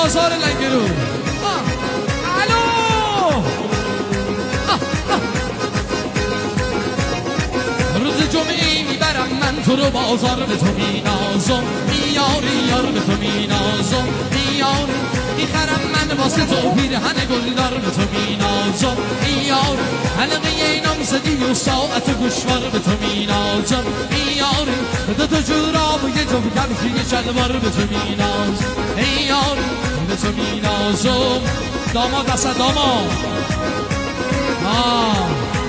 بازار لنگرود. الو روز جمعه میبرم من تو رو بازار، به تو مینازم میاری یار، به تو مینازم میاری، میخرم من واسه تو پیرهن گلدار، به تو مینازم میاری، حلقه اینم زدی و ساعت گوشوار، به تو مینازم میاری، به تو جوراب و یه جب کمشی یه شلوار، به تو مینازم میاری، به تو مینازم. داماد دست داماد